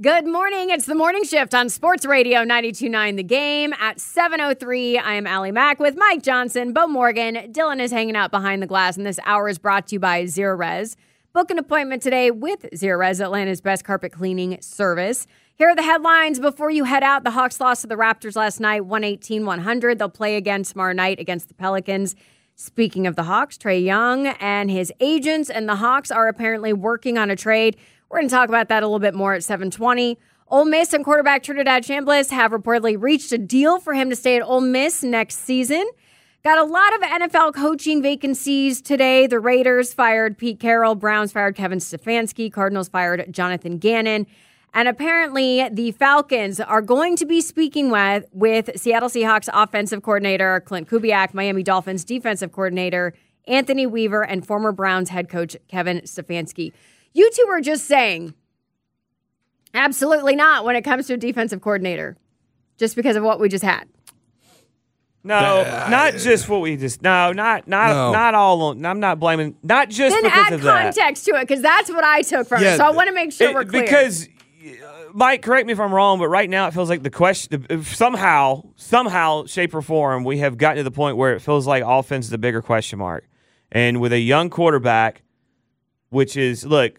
Good morning. It's the Morning Shift on Sports Radio 92.9 The Game at 7:03. I am Allie Mack with Mike Johnson, Bo Morgan. Dylan is hanging out behind the glass, and this hour is brought to you by Zerorez. Book an appointment today with Zerorez, Atlanta's best carpet cleaning service. Here are the headlines before you head out. The Hawks lost to the Raptors last night, 118-100. They'll play again tomorrow night against the Pelicans. Speaking of the Hawks, Trae Young and his agents and the Hawks are apparently working on a trade. We're going to talk about that a little bit more at 7:20. Ole Miss and quarterback Trinidad Chambliss have reportedly reached a deal for him to stay at Ole Miss next season. Got a lot of NFL coaching vacancies today. The Raiders fired Pete Carroll. Browns fired Kevin Stefanski. Cardinals fired Jonathan Gannon. And apparently the Falcons are going to be speaking with Seattle Seahawks offensive coordinator Clint Kubiak, Miami Dolphins defensive coordinator Anthony Weaver, and former Browns head coach Kevin Stefanski. You two are just saying, absolutely not when it comes to a defensive coordinator, just because of what we just had. No, not just what we just. No, not all. I'm not blaming. Not just then because add of that. context to it, because that's what I took from it. So I want to make sure we're clear. Because, Mike, correct me if I'm wrong, but right now it feels like the question somehow, shape or form, we have gotten to the point where it feels like offense is a bigger question mark, and with a young quarterback. Which is, look,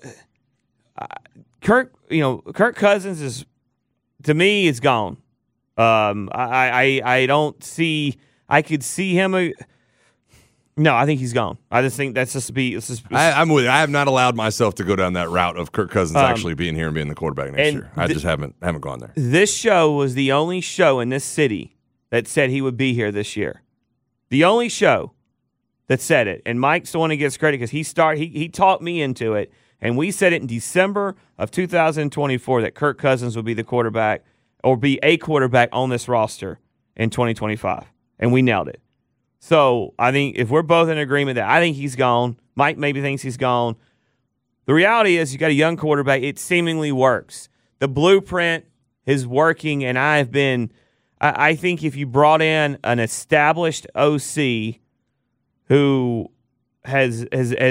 Kirk Cousins is, to me, is gone. I don't see. I could see him. No, I think he's gone. I just think that's just be. I'm with you. I have not allowed myself to go down that route of Kirk Cousins actually being here and being the quarterback next year. I just haven't gone there. This show was the only show in this city that said he would be here this year. The only show that said it, and Mike's the one who gets credit because he talked me into it, and we said it in December of 2024 that Kirk Cousins would be the quarterback or be a quarterback on this roster in 2025, and we nailed it. So I think if we're both in agreement that I think he's gone, Mike maybe thinks he's gone. The reality is you got a young quarterback. It seemingly works. The blueprint is working, and I think if you brought in an established OC who has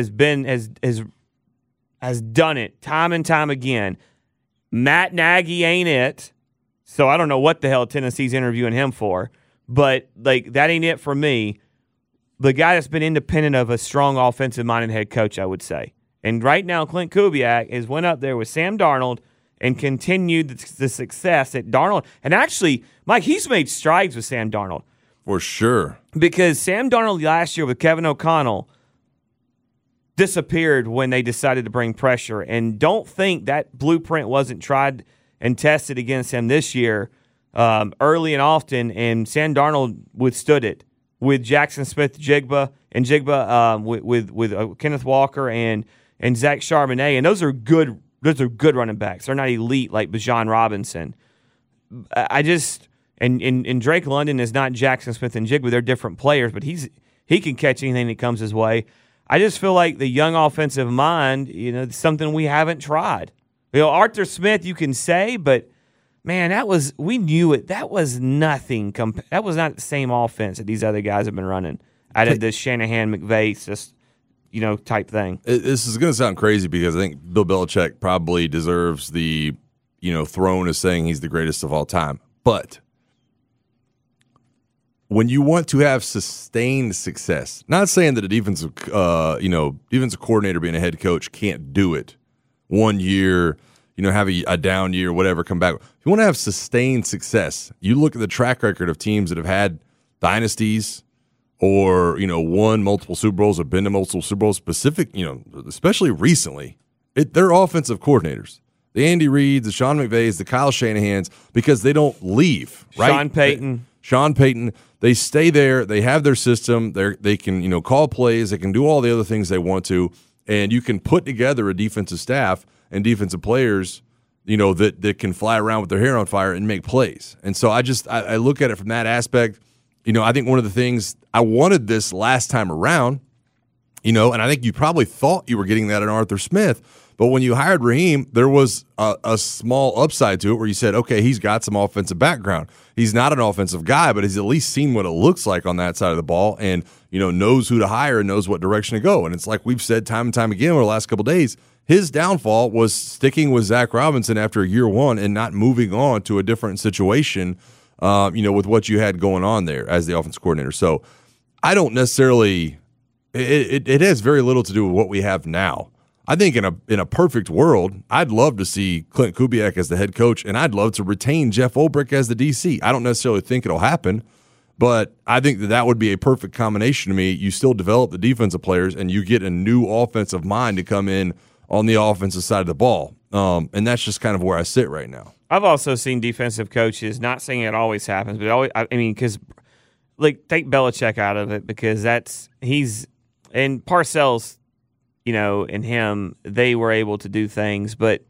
done it time and time again. Matt Nagy ain't it, so I don't know what the hell Tennessee's interviewing him for, but like that ain't it for me. The guy that's been independent of a strong offensive-minded head coach, I would say. And right now, Clint Kubiak has went up there with Sam Darnold and continued the success that Darnold. And actually, Mike, he's made strides with Sam Darnold. For sure. Because Sam Darnold last year with Kevin O'Connell disappeared when they decided to bring pressure. And don't think that blueprint wasn't tried and tested against him this year early and often, and Sam Darnold withstood it with Jackson Smith-Jigba and with Kenneth Walker and Zach Charbonnet. And those are good running backs. They're not elite like Bijan Robinson. And Drake London is not Jackson Smith and Jigba. They're different players, but he can catch anything that comes his way. I just feel like the young offensive mind, it's something we haven't tried. Arthur Smith, you can say, but man, we knew it. That was nothing. That was not the same offense that these other guys have been running out of this Shanahan McVay type thing. This is going to sound crazy because I think Bill Belichick probably deserves the throne as saying he's the greatest of all time, but when you want to have sustained success, not saying that a defensive coordinator being a head coach can't do it 1 year, have a down year, whatever, come back. If you want to have sustained success, you look at the track record of teams that have had dynasties or, won multiple Super Bowls or been to multiple Super Bowls, especially recently, they're offensive coordinators. The Andy Reids, the Sean McVays, the Kyle Shanahans, because they don't leave, right? Sean Payton, they stay there. They have their system. They can, call plays. They can do all the other things they want to, and you can put together a defensive staff and defensive players, that can fly around with their hair on fire and make plays. And so I look at it from that aspect. I think one of the things I wanted this last time around, and I think you probably thought you were getting that in Arthur Smith. But when you hired Raheem, there was a small upside to it where you said, okay, he's got some offensive background. He's not an offensive guy, but he's at least seen what it looks like on that side of the ball and, knows who to hire and knows what direction to go. And it's like we've said time and time again over the last couple of days, His downfall was sticking with Zach Robinson after year one and not moving on to a different situation, with what you had going on there as the offensive coordinator. So I don't necessarily it has very little to do with what we have now. I think in a perfect world, I'd love to see Clint Kubiak as the head coach, and I'd love to retain Jeff Ulbrich as the DC. I don't necessarily think it'll happen, but I think that would be a perfect combination to me. You still develop the defensive players, and you get a new offensive mind to come in on the offensive side of the ball. And that's just kind of where I sit right now. I've also seen defensive coaches, not saying it always happens, but because take Belichick out of it, because and Parcells, and him, they were able to do things. But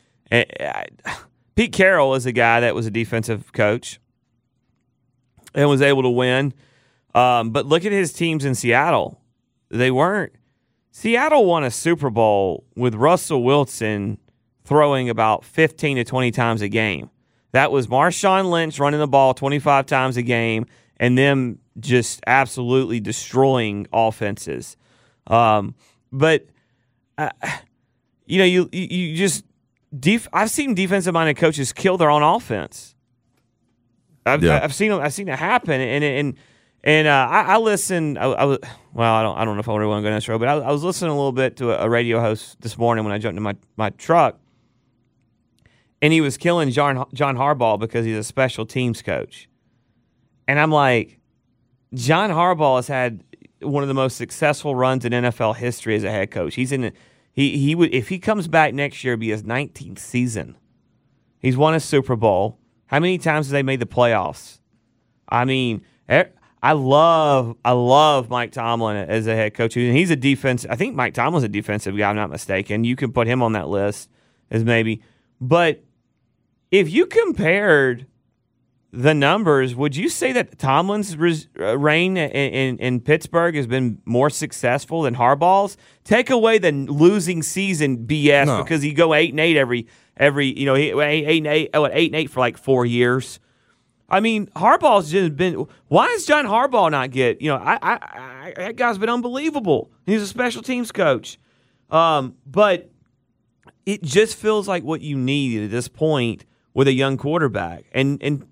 Pete Carroll is a guy that was a defensive coach and was able to win. But look at his teams in Seattle. They weren't. Seattle won a Super Bowl with Russell Wilson throwing about 15 to 20 times a game. That was Marshawn Lynch running the ball 25 times a game and them just absolutely destroying offenses. But you just I've seen defensive-minded coaches kill their own offense. I've seen it happen, and I listened. I don't know if I really want to go down this road, but I was listening a little bit to a radio host this morning when I jumped in my truck, and he was killing John Harbaugh because he's a special teams coach, and I'm like, John Harbaugh has had one of the most successful runs in NFL history as a head coach. He would, if he comes back next year, it'd be his 19th season. He's won a Super Bowl. How many times have they made the playoffs? I mean, I love Mike Tomlin as a head coach. And he's a defense. I think Mike Tomlin's a defensive guy, I'm not mistaken. You can put him on that list as maybe. But if you compared the numbers, would you say that Tomlin's reign in Pittsburgh has been more successful than Harbaugh's? Take away the losing season BS because you go 8-8 every 8-8 for like 4 years. I mean, Harbaugh's just been. Why does John Harbaugh not get? That guy's been unbelievable. He's a special teams coach, but it just feels like what you need at this point with a young quarterback, and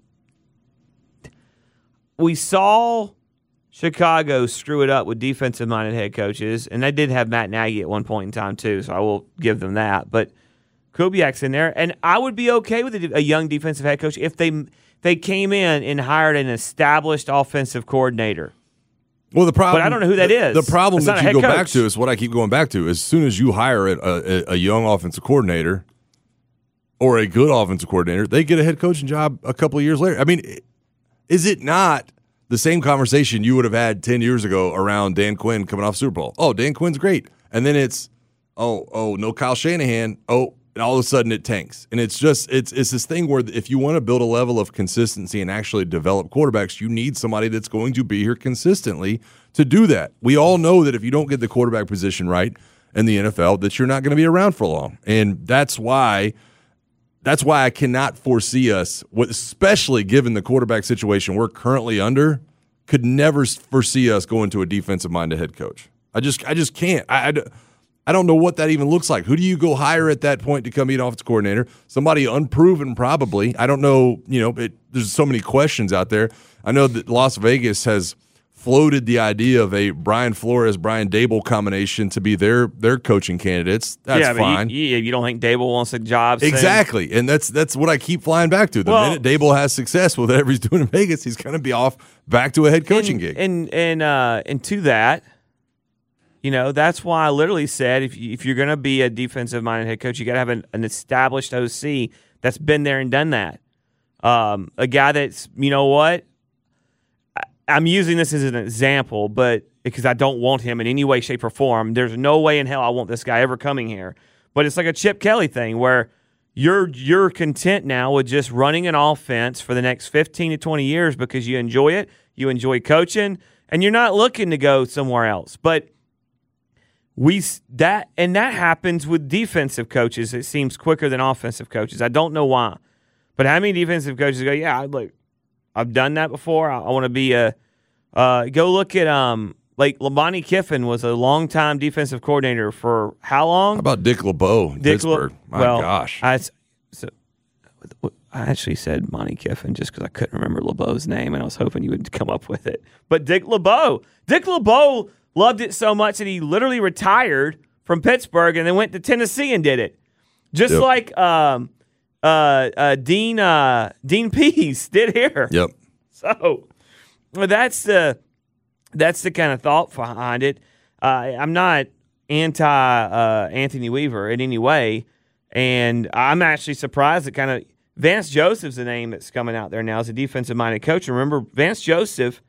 we saw Chicago screw it up with defensive-minded head coaches, and they did have Matt Nagy at one point in time too, so I will give them that. But Kubiak's in there, and I would be okay with a young defensive head coach if they came in and hired an established offensive coordinator. Well, the problem, but I don't know who that is. The problem that you go back to is what I keep going back to. As soon as you hire a young offensive coordinator or a good offensive coordinator, they get a head coaching job a couple of years later. I mean, is it not the same conversation you would have had 10 years ago around Dan Quinn coming off Super Bowl? Oh, Dan Quinn's great. And then it's, no Kyle Shanahan. Oh, and all of a sudden it tanks. And it's this thing where if you want to build a level of consistency and actually develop quarterbacks, you need somebody that's going to be here consistently to do that. We all know that if you don't get the quarterback position right in the NFL, that you're not going to be around for long. And that's why I cannot foresee us, especially given the quarterback situation we're currently under, could never foresee us going to a defensive-minded head coach. I just can't. I don't know what that even looks like. Who do you go hire at that point to come be an offensive coordinator? Somebody unproven, probably. I don't know. There's so many questions out there. I know that Las Vegas has floated the idea of a Brian Flores, Brian Dable combination to be their coaching candidates. That's fine. You don't think Dable wants a job? Exactly, and that's what I keep flying back to. The minute Dable has success with whatever he's doing in Vegas, he's going to be off back to a head coaching gig. And to that, that's why I literally said if you're going to be a defensive-minded head coach, you got to have an established OC that's been there and done that. A guy that's, I'm using this as an example, but because I don't want him in any way, shape, or form. There's no way in hell I want this guy ever coming here. But it's like a Chip Kelly thing where you're content now with just running an offense for the next 15 to 20 years because you enjoy it, you enjoy coaching, and you're not looking to go somewhere else. But that happens with defensive coaches. It seems quicker than offensive coaches. I don't know why. But how many defensive coaches go, I've done that before. I want to be go look at Like, Monty Kiffin was a longtime defensive coordinator for how long? How about Dick LeBeau in Pittsburgh? My gosh. I actually said Monty Kiffin just because I couldn't remember LeBeau's name, and I was hoping you would come up with it. But Dick LeBeau loved it so much that he literally retired from Pittsburgh and then went to Tennessee and did it. Just like Dean Pease did here. Yep. So that's the kind of thought behind it. I'm not anti Anthony Weaver in any way, and I'm actually surprised that kind of Vance Joseph's the name that's coming out there now as a defensive-minded coach. And remember, Vance Joseph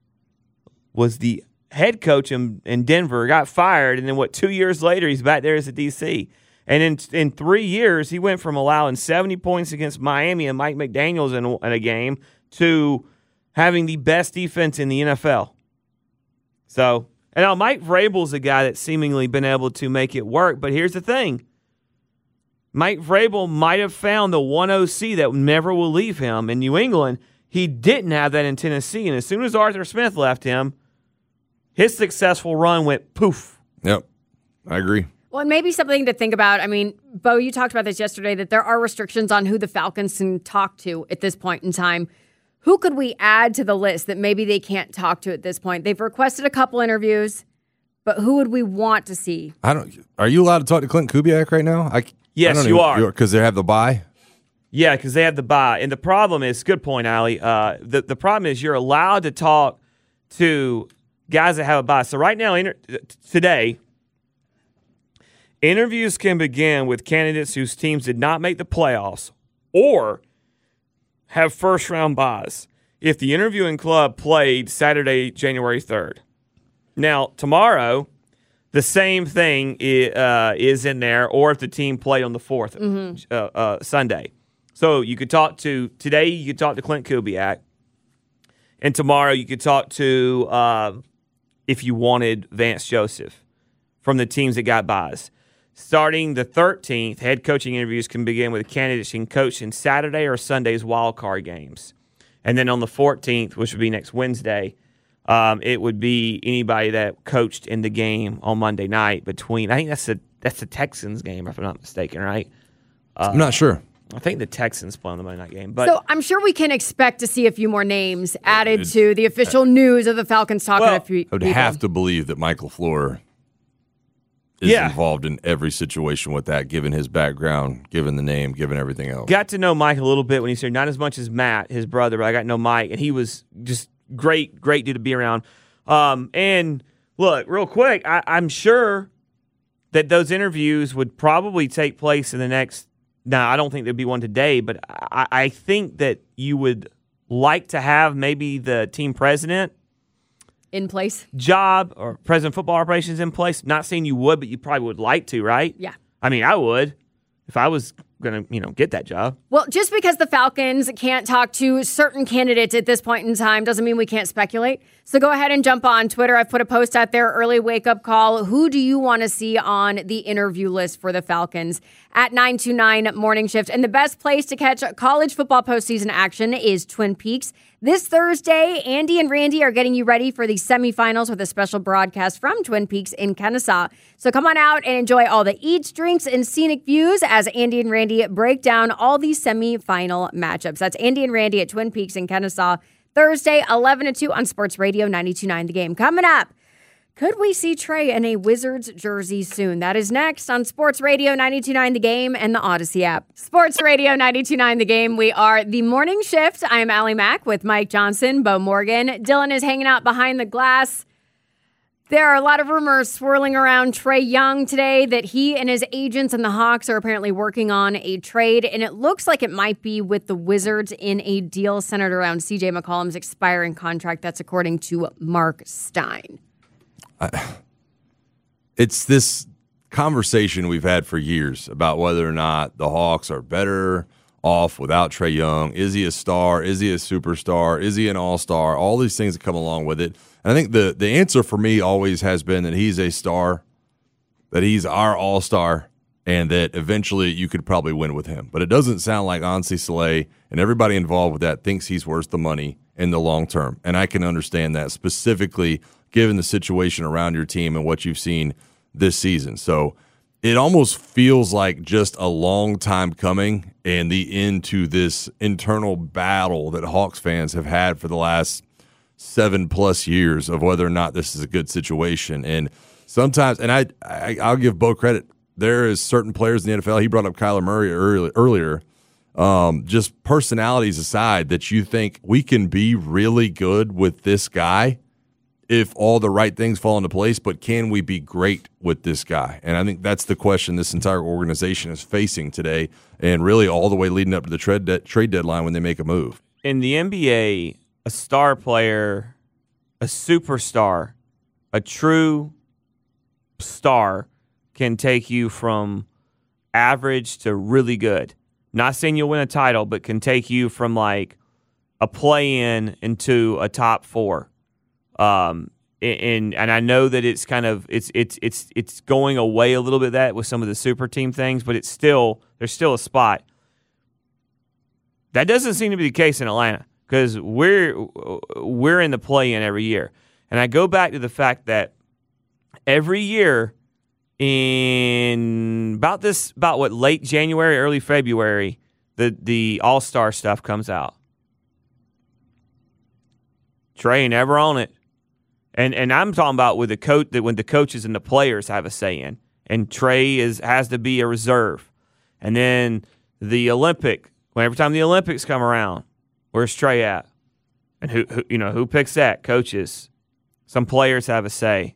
was the head coach in Denver, got fired, and then 2 years later he's back there as a DC. And in 3 years, he went from allowing 70 points against Miami and Mike McDaniels in a game to having the best defense in the NFL. So, and now Mike Vrabel's a guy that's seemingly been able to make it work, but here's the thing. Mike Vrabel might have found the one OC that never will leave him in New England. He didn't have that in Tennessee, and as soon as Arthur Smith left him, his successful run went poof. Yep, I agree. Well, and maybe something to think about. I mean, Bo, you talked about this yesterday, that there are restrictions on who the Falcons can talk to at this point in time. Who could we add to the list that maybe they can't talk to at this point? They've requested a couple interviews, but who would we want to see? Are you allowed to talk to Clint Kubiak right now? Yes, you are. Because they have the bye? Yeah, because they have the bye. And the problem is, good point, Allie. The problem is you're allowed to talk to guys that have a bye. So right now, today, interviews can begin with candidates whose teams did not make the playoffs or have first-round byes if the interviewing club played Saturday, January 3rd. Now, tomorrow, the same thing is in there, or if the team played on the 4th, Sunday. So you could talk to, today you could talk to Clint Kubiak, and tomorrow you could talk to, if you wanted, Vance Joseph from the teams that got byes. Starting the 13th, head coaching interviews can begin with candidates who can coach in Saturday or Sunday's wild card games. And then on the 14th, which would be next Wednesday, it would be anybody that coached in the game on Monday night between, I think that's the Texans game, if I'm not mistaken, right? I'm not sure. I think the Texans play on the Monday night game. But so I'm sure we can expect to see a few more names added to the official news of the Falcons talking to a few people. I would have to believe that Michael Floor is involved in every situation with that, given his background, given the name, given everything else. Got to know Mike a little bit when he said, not as much as Matt, his brother, but I got to know Mike, and he was just great dude to be around. And look, real quick, I'm sure that those interviews would probably take place in the next, now I don't think there'd be one today, but I think that you would like to have maybe the team president in place job or president of football operations in place. Not saying you would, but you probably would like to, right? Yeah. I mean, I would if I was going to, get that job. Well, just because the Falcons can't talk to certain candidates at this point in time doesn't mean we can't speculate. So go ahead and jump on Twitter. I've put a post out there, early wake-up call. Who do you want to see on the interview list for the Falcons at 929 Morning Shift? And the best place to catch college football postseason action is Twin Peaks. This Thursday, Andy and Randy are getting you ready for the semifinals with a special broadcast from Twin Peaks in Kennesaw. So come on out and enjoy all the eats, drinks, and scenic views as Andy and Randy break down all these semifinal matchups. That's Andy and Randy at Twin Peaks in Kennesaw, Thursday, 11 to 2 on Sports Radio 92.9 The Game. Coming up, could we see Trey in a Wizards jersey soon? That is next on Sports Radio 92.9 The Game and the Odyssey app. Sports Radio 92.9 The Game. We are the Morning Shift. I am Allie Mack with Mike Johnson, Bo Morgan. Dylan is hanging out behind the glass. There are a lot of rumors swirling around Trey Young today that he and his agents and the Hawks are apparently working on a trade, and it looks like it might be with the Wizards in a deal centered around C.J. McCollum's expiring contract. That's according to Mark Stein. It's this conversation we've had for years about whether or not the Hawks are better off without Trey Young. Is he a star? Is he a superstar? Is he an all-star? All these things that come along with it. And I think the answer for me always has been that he's a star, that he's our all-star, and that eventually you could probably win with him. But it doesn't sound like Ansi Saleh and everybody involved with that thinks he's worth the money in the long term. And I can understand that, specifically given the situation around your team and what you've seen this season. So it almost feels like just a long time coming and the end to this internal battle that Hawks fans have had for the last 7+ years of whether or not this is a good situation. And sometimes, and I'll give Bo credit, there is certain players in the NFL, he brought up Kyler Murray earlier, just personalities aside, that you think we can be really good with this guy if all the right things fall into place, but can we be great with this guy? And I think that's the question this entire organization is facing today, and really all the way leading up to the trade deadline when they make a move. In the NBA, a star player, a superstar, a true star can take you from average to really good. Not saying you'll win a title, but can take you from like a play-in into a top 4. And I know that it's kind of it's going away a little bit that with some of the super team things, but there's still a spot. That doesn't seem to be the case in Atlanta because we're in the play-in every year. And I go back to the fact that every year in about late January, early February, the All-Star stuff comes out. Trey never on it. And I'm talking about with the coach, that when the coaches and the players have a say in, and Trey has to be a reserve. And then the Olympic, every time the Olympics come around, where's Trey at? And who picks that? Coaches. Some players have a say.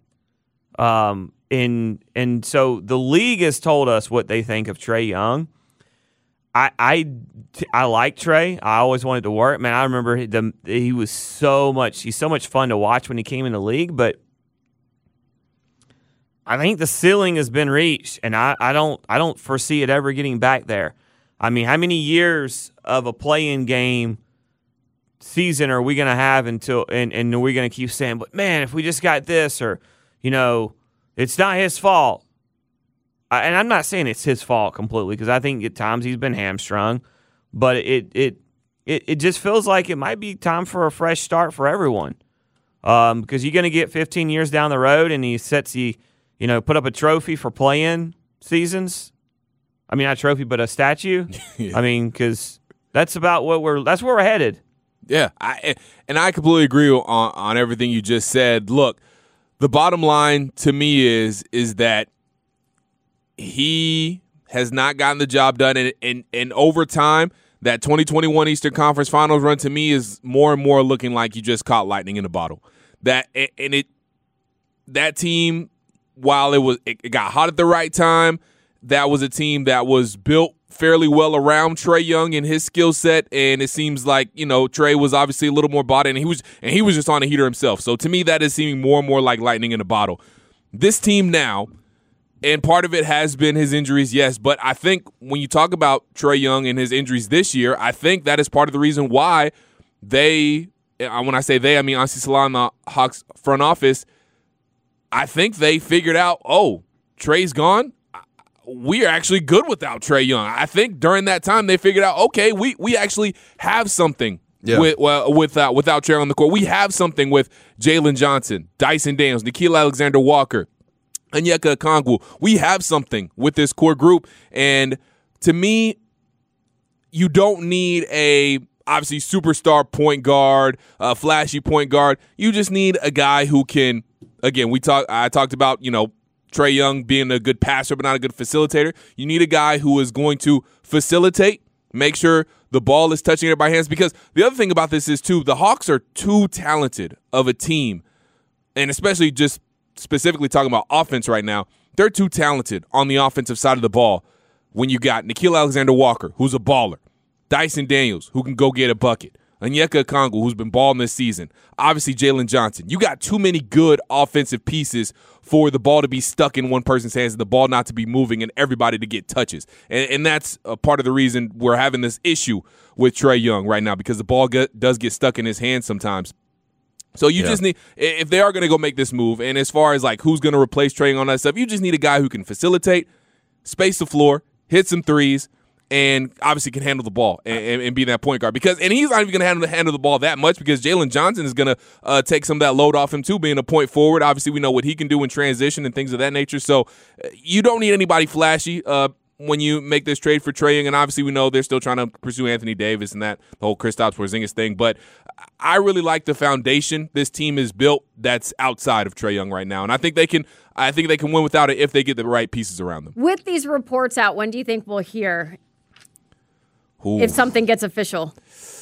And so the league has told us what they think of Trae Young. I like Trey. I always wanted to work. Man, I remember he's so much fun to watch when he came in the league, but I think the ceiling has been reached, and I don't foresee it ever getting back there. I mean, how many years of a play-in game season are we going to have until and are we going to keep saying, but man, if we just got this, or it's not his fault. And I'm not saying it's his fault completely, because I think at times he's been hamstrung, but it just feels like it might be time for a fresh start for everyone. Because you're going to get 15 years down the road, and he put up a trophy for play-in seasons. I mean, not a trophy, but a statue. Yeah. I mean, because that's about that's where we're headed. Yeah, I completely agree on everything you just said. Look, the bottom line to me is that he has not gotten the job done, and over time, that 2021 Eastern Conference Finals run to me is more and more looking like you just caught lightning in a bottle. That team, while it got hot at the right time, that was a team that was built fairly well around Trae Young and his skill set, and it seems like Trae was obviously a little more bought in, and he was just on a heater himself. So to me, that is seeming more and more like lightning in a bottle. This team now. And part of it has been his injuries, yes. But I think when you talk about Trae Young and his injuries this year, I think that is part of the reason why when I say they, I mean Ansi Salah, the Hawks front office, I think they figured out, Trae's gone. We are actually good without Trae Young. I think during that time they figured out, okay, we actually have something without Trae on the court. We have something with Jalen Johnson, Dyson Daniels, Nickeil Alexander-Walker, Onyeka Okongwu. We have something with this core group, and to me, you don't need a obviously superstar point guard, a flashy point guard. You just need a guy who can. Again, I talked about Trae Young being a good passer but not a good facilitator. You need a guy who is going to facilitate, make sure the ball is touching everybody's hands. Because the other thing about this is too, the Hawks are too talented of a team, and especially just specifically talking about offense right now, they're too talented on the offensive side of the ball when you got Nickeil Alexander-Walker, who's a baller, Dyson Daniels, who can go get a bucket, Onyeka Okongwu, who's been balling this season, obviously Jalen Johnson. You got too many good offensive pieces for the ball to be stuck in one person's hands and the ball not to be moving and everybody to get touches. And that's a part of the reason we're having this issue with Trae Young right now, because the ball does get stuck in his hands sometimes. So you just need, if they are going to go make this move, and as far as like who's going to replace Trae on that stuff, you just need a guy who can facilitate, space the floor, hit some threes, and obviously can handle the ball and be that point guard. And he's not even going to handle the ball that much because Jalen Johnson is going to take some of that load off him too, being a point forward. Obviously, we know what he can do in transition and things of that nature. So you don't need anybody flashy when you make this trade for Trae Young, and obviously we know they're still trying to pursue Anthony Davis and that the whole Kristaps Porzingis thing. But I really like the foundation this team is built that's outside of Trae Young right now, and I think they can win without it if they get the right pieces around them. With these reports out, when do you think we'll hear Ooh. if something gets official?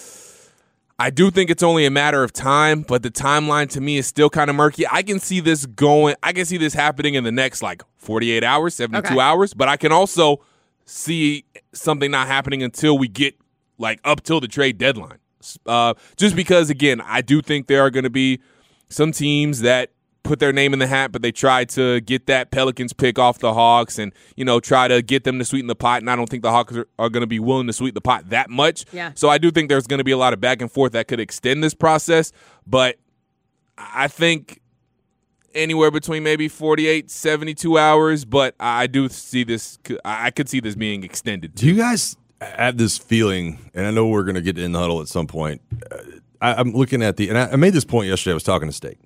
I do think it's only a matter of time, but the timeline to me is still kind of murky. I can see this happening in the next 48 hours, 72 hours, but I can also see something not happening until we get up till the trade deadline. Just because, again, I do think there are going to be some teams that put their name in the hat, but they try to get that Pelicans pick off the Hawks and, try to get them to sweeten the pot. And I don't think the Hawks are going to be willing to sweeten the pot that much. Yeah. So I do think there's going to be a lot of back and forth that could extend this process. But I think anywhere between maybe 48, 72 hours. But I do see this. I could see this being extended. Do you guys have this feeling, and I know we're going to get in the huddle at some point. I'm looking at and I made this point yesterday. I was talking to Steak.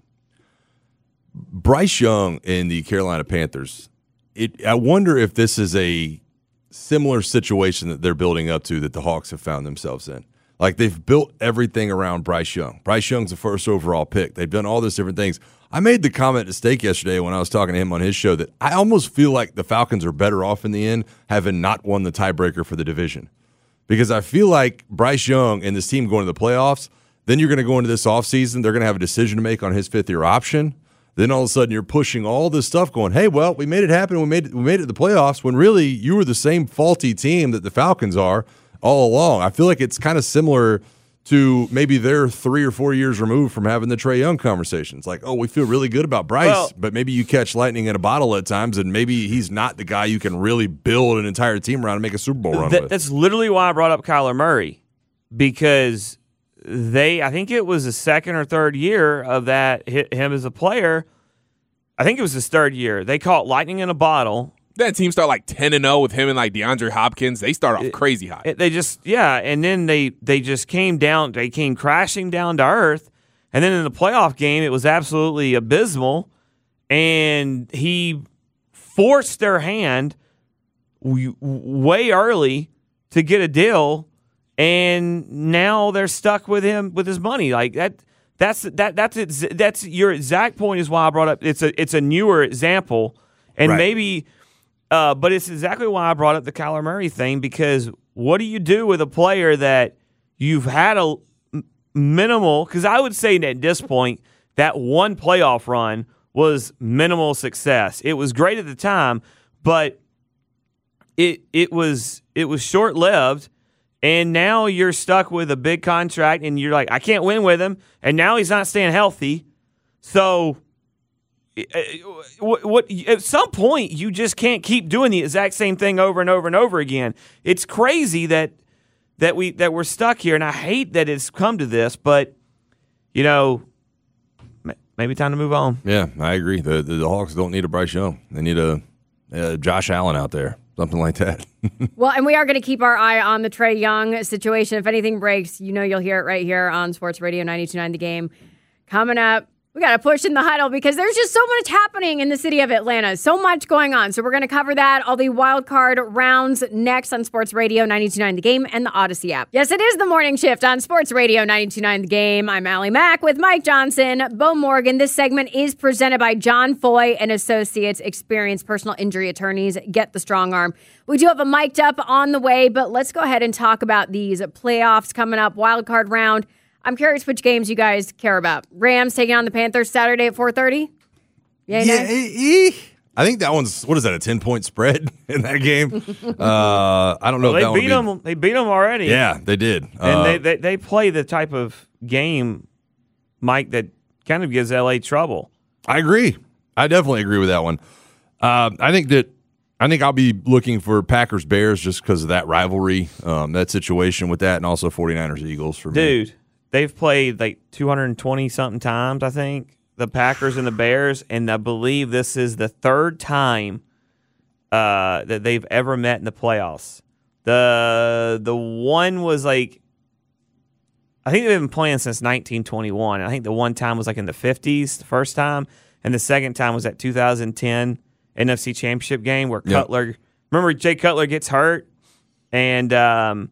Bryce Young and the Carolina Panthers, I wonder if this is a similar situation that they're building up to that the Hawks have found themselves in. They've built everything around Bryce Young. Bryce Young's the first overall pick. They've done all these different things. I made the comment to Steak yesterday when I was talking to him on his show that I almost feel like the Falcons are better off in the end having not won the tiebreaker for the division. Because I feel like Bryce Young and this team going to the playoffs, then you're going to go into this offseason, they're going to have a decision to make on his fifth-year option. Then all of a sudden you're pushing all this stuff going, hey, well, we made it happen. We made it to the playoffs when really you were the same faulty team that the Falcons are all along. I feel like it's kind of similar to maybe they're 3 or 4 years removed from having the Trae Young conversations. We feel really good about Bryce, but maybe you catch lightning in a bottle at times, and maybe he's not the guy you can really build an entire team around and make a Super Bowl run with. That's literally why I brought up Kyler Murray, because I think it was the second or third year of that, him as a player. I think it was his third year. They caught lightning in a bottle. That team start 10-0 with him and DeAndre Hopkins. They start off crazy high. And then they just came down. They came crashing down to earth. And then in the playoff game, it was absolutely abysmal. And he forced their hand way early to get a deal. And now they're stuck with him with his money That's your exact point. Is why I brought up. It's a newer example, and right. Maybe, but it's exactly why I brought up the Kyler Murray thing, because what do you do with a player that you've had a minimal? Because I would say that at this point, that one playoff run was minimal success. It was great at the time, but it was short lived. And now you're stuck with a big contract, and you're like, I can't win with him. And now he's not staying healthy. So, at some point, you just can't keep doing the exact same thing over and over and over again. It's crazy that we're stuck here, and I hate that it's come to this. But maybe time to move on. Yeah, I agree. The Hawks don't need a Bryce Young. They need a Josh Allen out there. Something like that. Well, and we are going to keep our eye on the Trae Young situation. If anything breaks, you'll hear it right here on Sports Radio 92.9 The Game. Coming up, we got to push in the huddle because there's just so much happening in the city of Atlanta. So much going on. So we're going to cover that, all the wild card rounds next on Sports Radio 92.9 The Game and the Odyssey app. Yes, it is the morning shift on Sports Radio 92.9 The Game. I'm Allie Mack with Mike Johnson, Bo Morgan. This segment is presented by John Foy and Associates, experienced personal injury attorneys. Get the strong arm. We do have a mic'd up on the way, but let's go ahead and talk about these playoffs coming up, wild card round. I'm curious which games you guys care about. Rams taking on the Panthers Saturday at 4:30? I think that one's, what is that, a 10-point spread in that game? I don't know. Well, they beat them already. Yeah, they did. And they play the type of game, Mike, that kind of gives LA trouble. I agree. I definitely agree with that one. I think I'll be looking for Packers-Bears just because of that rivalry, that situation with that, and also 49ers-Eagles for me. Dude. They've played 220-something times, I think, the Packers and the Bears, and I believe this is the third time that they've ever met in the playoffs. The one was like, I think they've been playing since 1921. I think the one time was like in the 50s, the first time, and the second time was that 2010 NFC Championship game where Cutler. Remember, Jay Cutler gets hurt, and I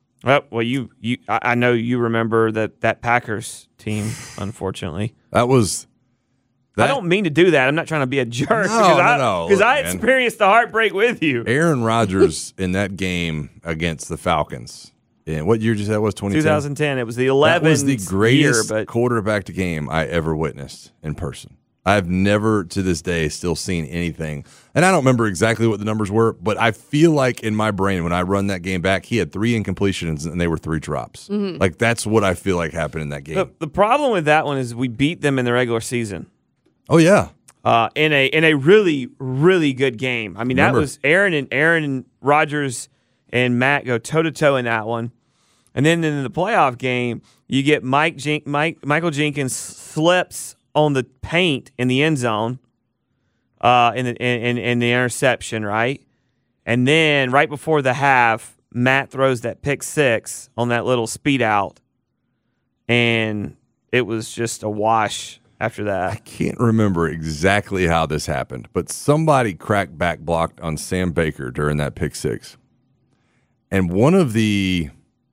know you remember that Packers team. Unfortunately, I don't mean to do that. I'm not trying to be a jerk No. because I experienced the heartbreak with you. Aaron Rodgers in that game against the Falcons. And what year did you say that was? 2010. It was the 11th That was the greatest year, but quarterback game I ever witnessed in person. I've never, to this day, still seen anything. And I don't remember exactly what the numbers were, but I feel like in my brain, when I run that game back, he had 3 incompletions and they were 3 drops. Mm-hmm. Like, that's what I feel like happened in that game. the problem with that one is we beat them in the regular season. Oh, yeah. In a really, really good game. I mean, that was Aaron Rodgers and Matt go toe-to-toe in that one. And then in the playoff game, you get Michael Jenkins slips on the paint in the end zone in the interception, right? And then right before the half, Matt throws that pick 6 on that little speed out, and it was just a wash after that. I can't remember exactly how this happened, but somebody cracked back blocked on Sam Baker during that pick 6. And one of the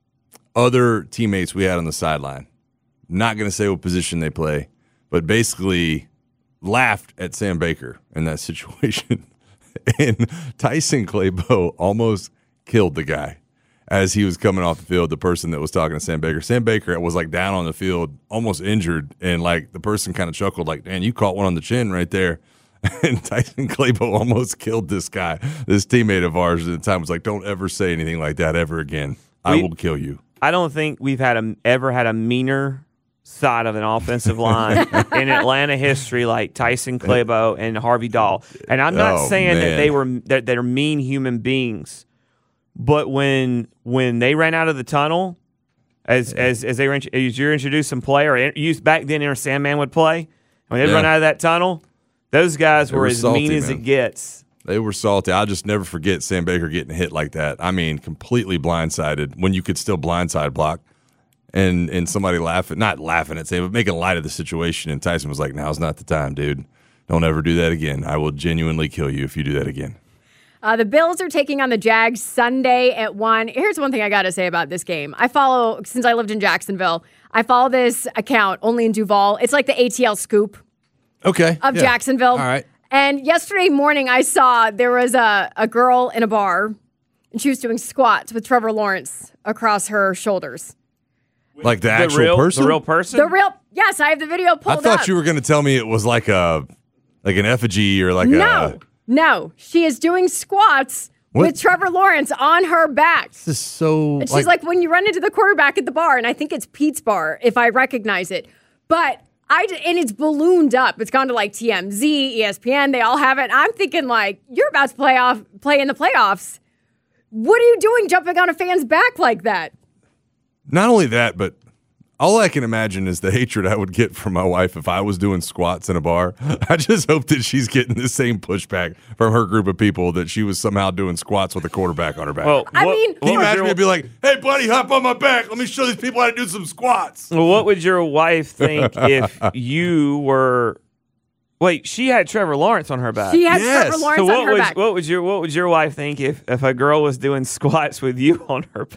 other teammates we had on the sideline, not going to say what position they play, but basically laughed at Sam Baker in that situation. And Tyson Claybo almost killed the guy as he was coming off the field, the person that was talking to Sam Baker. Sam Baker was like down on the field, almost injured, and like the person kind of chuckled like, man, you caught one on the chin right there. And Tyson Claybo almost killed this guy. This teammate of ours at the time was like, don't ever say anything like that ever again. I will kill you. I don't think we've ever had a meaner side of an offensive line in Atlanta history like Tyson Claybo and Harvey Dahl. And I'm not saying that they're mean human beings, but when they ran out of the tunnel, as you're introducing play, or used back then, Sandman would play, when they run out of that tunnel, those guys were as salty, mean as it gets. They were salty. I'll just never forget Sam Baker getting hit like that. I mean, completely blindsided when you could still blindside block. And somebody not laughing at Sam, but making light of the situation. And Tyson was like, now's not the time, dude. Don't ever do that again. I will genuinely kill you if you do that again. The Bills are taking on the Jags Sunday at 1. Here's one thing I got to say about this game. Since I lived in Jacksonville, I follow this account only in Duval. It's like the ATL Scoop of Jacksonville. All right. And yesterday morning, I saw there was a girl in a bar, and she was doing squats with Trevor Lawrence across her shoulders. Like the actual person? The real person? Yes, I have the video pulled up. I thought you were going to tell me it was like an effigy or like No, she is doing squats with Trevor Lawrence on her back. This is so... And she's like, when you run into the quarterback at the bar, and I think it's Pete's Bar, if I recognize it. But... and it's ballooned up. It's gone to like TMZ, ESPN. They all have it. I'm thinking like, you're about to play in the playoffs. What are you doing jumping on a fan's back like that? Not only that, but all I can imagine is the hatred I would get from my wife if I was doing squats in a bar. I just hope that she's getting the same pushback from her group of people that she was somehow doing squats with a quarterback on her back. Well, can you imagine me be like, hey, buddy, hop on my back. Let me show these people how to do some squats. Well, what would your wife think if you were... Wait, she had Trevor Lawrence on her back. She had Trevor Lawrence on her back. What would your wife think if a girl was doing squats with you on her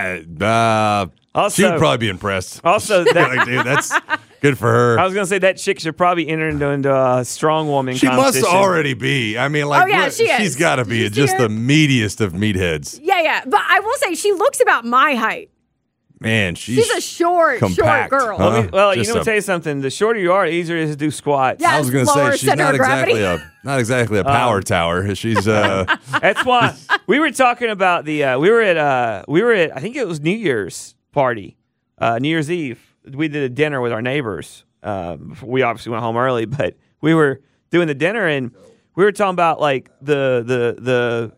back? She would probably be impressed. Also, like, dude, that's good for her. I was going to say that chick should probably enter into a strong woman She competition. must already be. I mean, like, she's got to be just the meatiest of meatheads. Yeah. But I will say, she looks about my height. Man, she's a short girl. Huh? Well, you know, I'll tell you something. The shorter you are, the easier it is to do squats. Yeah, I was going to say she's not exactly a power tower. She's That's why we were talking about the we were at I think it was New Year's party, New Year's Eve. We did a dinner with our neighbors. We obviously went home early, but we were doing the dinner and we were talking about like I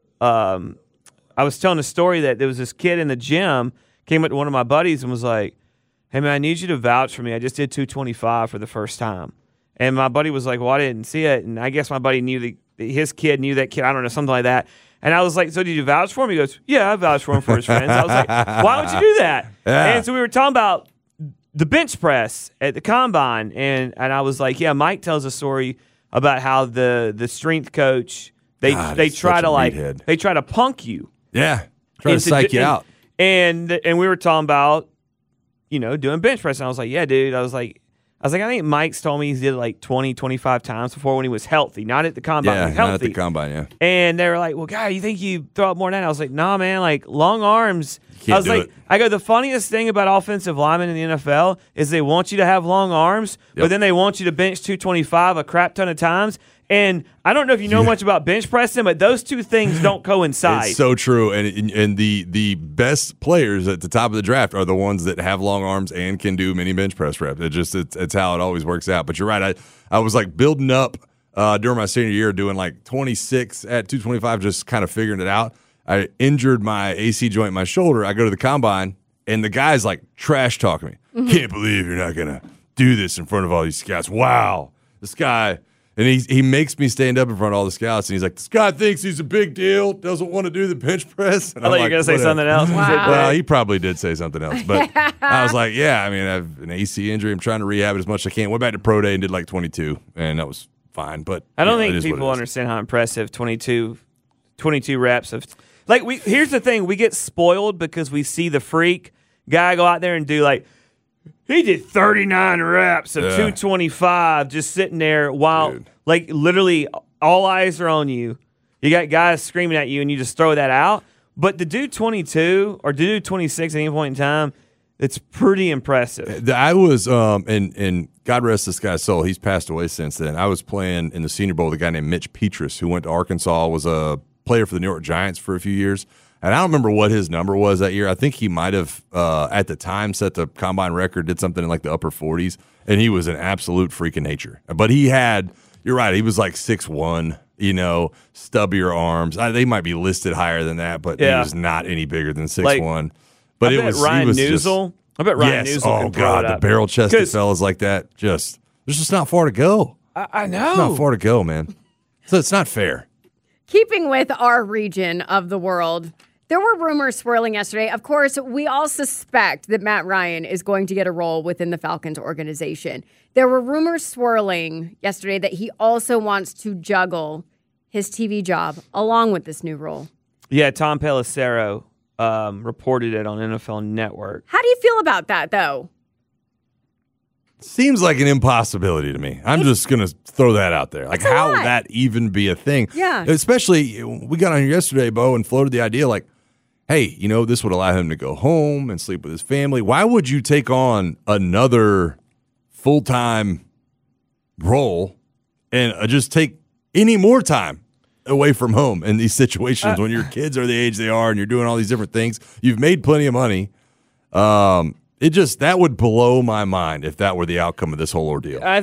was telling a story that there was this kid in the gym. Came up to one of my buddies and was like, hey, man, I need you to vouch for me. I just did 225 for the first time. And my buddy was like, well, I didn't see it. And I guess my buddy knew his kid knew that kid. I don't know, something like that. And I was like, so did you vouch for him? He goes, yeah, I vouched for him for his friends. I was like, why would you do that? Yeah. And so we were talking about the bench press at the combine, and I was like, yeah, Mike tells a story about how the strength coach, they try to they try to punk you. Yeah. Try to psych you out. And we were talking about, doing bench press. And I was like, yeah, dude. I was like, I think Mike's told me he did it like 20, 25 times before when he was healthy, not at the combine. Yeah, healthy. not at the combine, yeah. And they were like, well, God, you think you throw up more than that? I was like, nah, man, like long arms. Can't do it. I go, the funniest thing about offensive linemen in the NFL is they want you to have long arms, but then they want you to bench 225 a crap ton of times. And I don't know if you know much about bench pressing, but those two things don't coincide. It's so true. And the best players at the top of the draft are the ones that have long arms and can do mini bench press reps. It's how it always works out. But you're right. I was like building up during my senior year, doing like 26 at 225, just kind of figuring it out. I injured my AC joint in my shoulder. I go to the combine, and the guy's like trash talking me. Mm-hmm. Can't believe you're not going to do this in front of all these scouts. Wow. This guy. And he makes me stand up in front of all the scouts, and he's like, this guy thinks he's a big deal, doesn't want to do the bench press. And I thought you were going to say something else. Wow. Well, he probably did say something else. But I was like, yeah, I mean, I have an AC injury. I'm trying to rehab it as much as I can. Went back to pro day and did like 22, and that was fine. But I don't think people understand how impressive 22 reps of – like, here's the thing. We get spoiled because we see the freak guy go out there and do like – he did 39 reps of 225 just sitting there while, like, literally all eyes are on you. You got guys screaming at you, and you just throw that out. But to do 22 or to do 26 at any point in time, it's pretty impressive. I was, and God rest this guy's soul, he's passed away since then. I was playing in the Senior Bowl with a guy named Mitch Petrus, who went to Arkansas, was a player for the New York Giants for a few years. And I don't remember what his number was that year. I think he might have, at the time, set the combine record, did something in like the upper 40s, and he was an absolute freak of nature. But he had, you're right, he was like 6'1", stubbier arms. They might be listed higher than that, but he was not any bigger than 6'1". But I bet Ryan Newsel can throw it up. The barrel-chested fellas like that, there's just not far to go. I know. It's not far to go, man. So it's not fair. Keeping with our region of the world, there were rumors swirling yesterday. Of course, we all suspect that Matt Ryan is going to get a role within the Falcons organization. There were rumors swirling yesterday that he also wants to juggle his TV job along with this new role. Yeah, Tom Pelissero reported it on NFL Network. How do you feel about that, though? Seems like an impossibility to me. I'm just going to throw that out there. Like, how would that even be a thing? Yeah. Especially, we got on here yesterday, Bo, and floated the idea like, hey, this would allow him to go home and sleep with his family. Why would you take on another full-time role and just take any more time away from home in these situations when your kids are the age they are and you're doing all these different things? You've made plenty of money. That would blow my mind if that were the outcome of this whole ordeal. To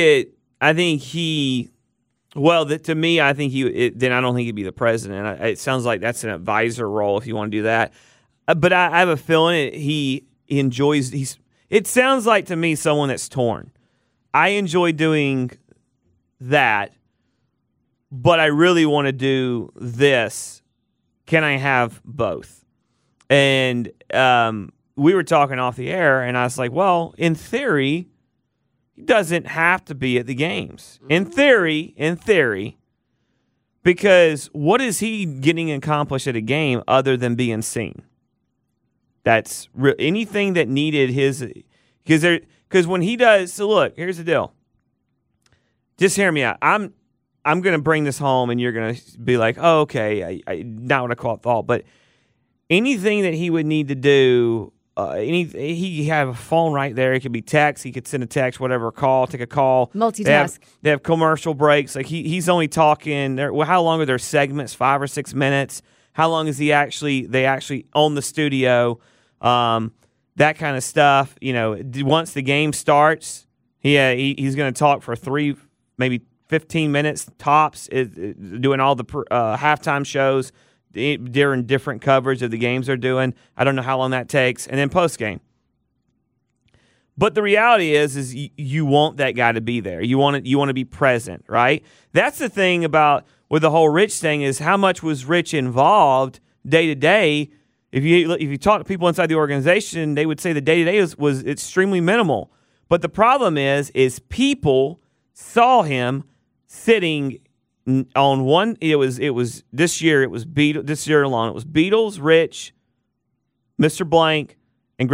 me, I think then I don't think he'd be the president. It sounds like that's an advisor role if you want to do that. But I have a feeling he enjoys. It sounds like to me someone that's torn. I enjoy doing that, but I really want to do this. Can I have both? And we were talking off the air, and I was like, well, in theory, he doesn't have to be at the games. In theory, because what is he getting accomplished at a game other than being seen? That's anything that needed his – because when he does – so look, here's the deal. Just hear me out. I'm going to bring this home, and you're going to be like, oh, okay, not what I call it thought, but anything that he would need to do – he have a phone right there. It could be text. He could send a text, whatever, call, take a call. Multitask. They have commercial breaks. Like he's only talking. How long are their segments? 5 or 6 minutes. How long is they actually on the studio? That kind of stuff. Once the game starts, he's going to talk for 3, maybe 15 minutes tops. Doing all the halftime shows during different coverage of the games they're doing. I don't know how long that takes. And then post-game. But the reality is you want that guy to be there. You want to be present, right? That's the thing about with the whole Rich thing is how much was Rich involved day to day. If you talk to people inside the organization, they would say the day to day was extremely minimal. But the problem is people saw him sitting on one. It was this year. It was this year alone. It was Beatles, Rich, Mr. Blank, and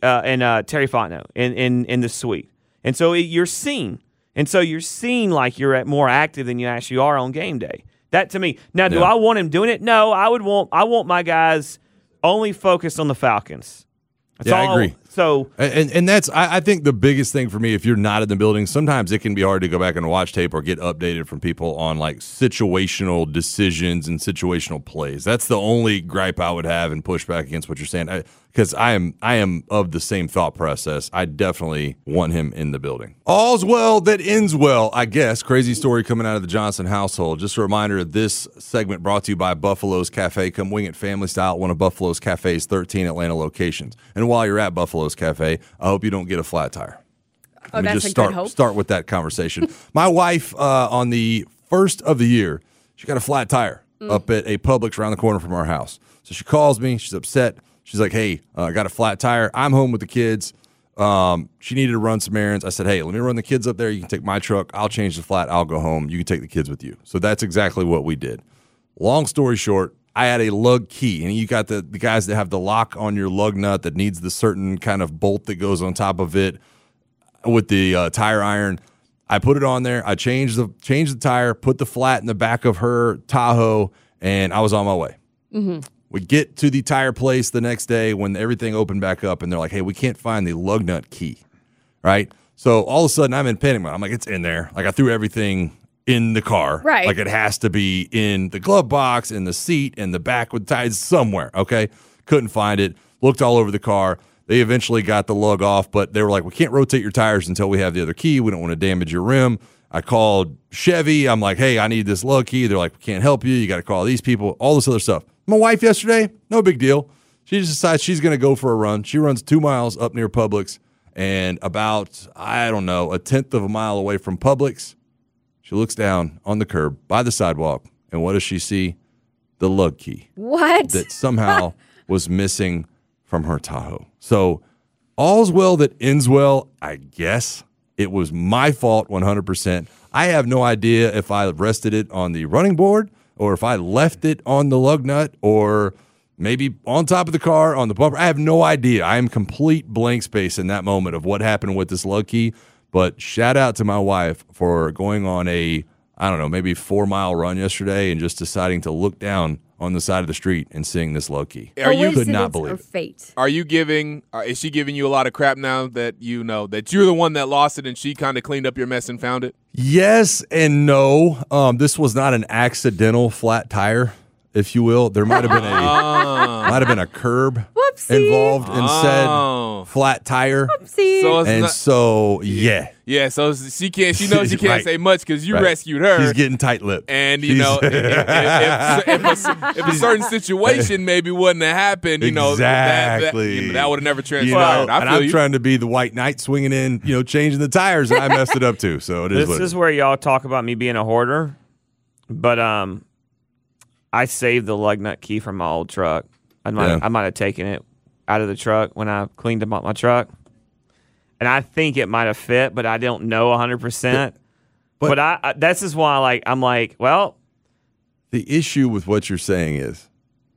Terry Fontenot in the suite. And so you're seen. And so you're seen like you're more active than you actually are on game day. That to me. Now, do I want him doing it? No, I want my guys only focused on the Falcons. That's all. I agree. So and that's I think the biggest thing for me, if you're not in the building, sometimes it can be hard to go back and watch tape or get updated from people on like situational decisions and situational plays. That's the only gripe I would have and push back against what you're saying. Because I am of the same thought process. I definitely want him in the building. All's well that ends well, I guess. Crazy story coming out of the Johnson household. Just a reminder, this segment brought to you by Buffalo's Cafe. Come wing it family style at one of Buffalo's Cafe's 13 Atlanta locations. And while you're at Buffalo's Cafe, I hope you don't get a flat tire. Oh, that's just a good hope. start with that conversation. My wife, on the first of the year, she got a flat tire up at a Publix around the corner from our house. So she calls me. She's upset. She's like, hey, I got a flat tire. I'm home with the kids. She needed to run some errands. I said, hey, let me run the kids up there. You can take my truck. I'll change the flat. I'll go home. You can take the kids with you. So that's exactly what we did. Long story short, I had a lug key, and you got the guys that have the lock on your lug nut that needs the certain kind of bolt that goes on top of it with the tire iron. I put it on there. I changed the tire, put the flat in the back of her Tahoe, and I was on my way. Mm-hmm. We get to the tire place the next day when everything opened back up, and they're like, hey, we can't find the lug nut key, right? So all of a sudden, I'm in panic mode. I'm like, it's in there. Like, I threw everything in the car. Right. Like, it has to be in the glove box, in the seat, in the back with ties somewhere, okay? Couldn't find it. Looked all over the car. They eventually got the lug off, but they were like, we can't rotate your tires until we have the other key. We don't want to damage your rim. I called Chevy. I'm like, hey, I need this lug key. They're like, we can't help you. You got to call these people, all this other stuff. My wife yesterday, no big deal. She just decides she's going to go for a run. She runs 2 miles up near Publix, and about, I don't know, a tenth of a mile away from Publix, she looks down on the curb by the sidewalk, and what does she see? The lug key. What? That somehow was missing from her Tahoe. So all's well that ends well, I guess. It was my fault 100%. I have no idea if I rested it on the running board or if I left it on the lug nut or maybe on top of the car on the bumper. I have no idea. I am complete blank space in that moment of what happened with this lug key. But shout out to my wife for going on a, I don't know, maybe 4-mile run yesterday and just deciding to look down on the side of the street and seeing this low key. Could not believe it. Fate? Are you is she giving you a lot of crap now that you know that you're the one that lost it and she kind of cleaned up your mess and found it? Yes and no. This was not an accidental flat tire, if you will. There might have been a curb involved in said flat tire. Whoopsie. So yeah. So she knows she can't right. say much because you rescued her. She's getting tight-lipped. And you know, if a certain situation maybe wouldn't have happened, you know, exactly, that would have never transpired. I'm trying to be the white knight swinging in, changing the tires, and I messed it up too. So it is. This is where y'all talk about me being a hoarder, but I saved the lug nut key from my old truck. I might have taken it out of the truck when I cleaned up my truck. And I think it might have fit, but I don't know 100%. But that's just why I'm like, well. The issue with what you're saying is,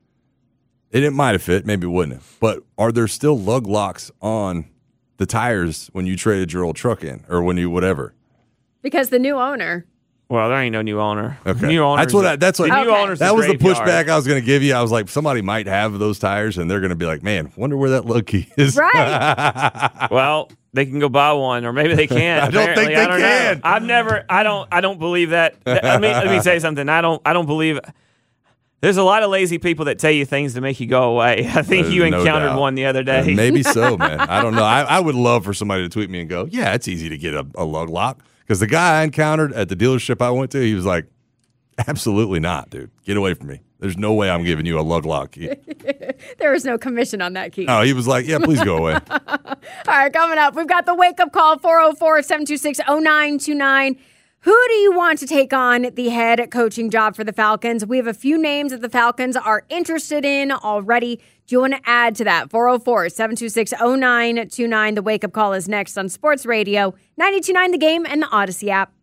it might have fit, maybe it wouldn't have. But are there still lug locks on the tires when you traded your old truck in or when you whatever? Because the new owner. Well, there ain't no new owner. Okay. New owner. That was the pushback I was going to give you. I was like, somebody might have those tires, and they're going to be like, man, wonder where that lug key is. Right. Well, they can go buy one, or maybe they can't. I don't think they can. I don't believe that. Let me say something. I don't believe. There's a lot of lazy people that tell you things to make you go away. I think you encountered one the other day. Maybe so, man. I don't know. I would love for somebody to tweet me and go, yeah, it's easy to get a lug lock. Because the guy I encountered at the dealership I went to, he was like, absolutely not, dude. Get away from me. There's no way I'm giving you a lug lock key. There was no commission on that key. Oh, he was like, yeah, please go away. All right, coming up, we've got the wake-up call, 404-726-0929. Who do you want to take on the head coaching job for the Falcons? We have a few names that the Falcons are interested in already. Do you want to add to that? 404-726-0929. The wake-up call is next on Sports Radio 92.9 The Game and the Odyssey app.